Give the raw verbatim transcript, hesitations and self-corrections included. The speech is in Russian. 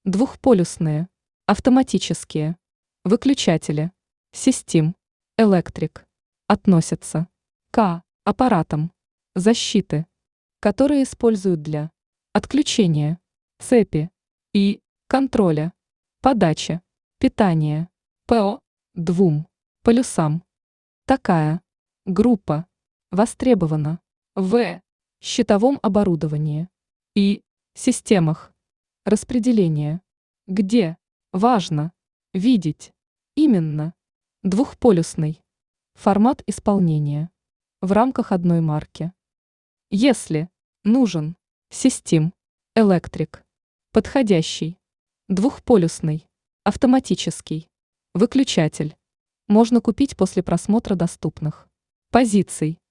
двухполюсные, автоматические, выключатели, систем, электрик, относятся к аппаратам защиты, которые используют для отключения цепи и контроля подачи питания по двум полюсам. Такая группа востребована в щитовом оборудовании и системах распределения, где важно видеть именно двухполюсный формат исполнения в рамках одной марки. Если нужен систем электрик, подходящий двухполюсный автоматический выключатель можно купить после просмотра доступных позиций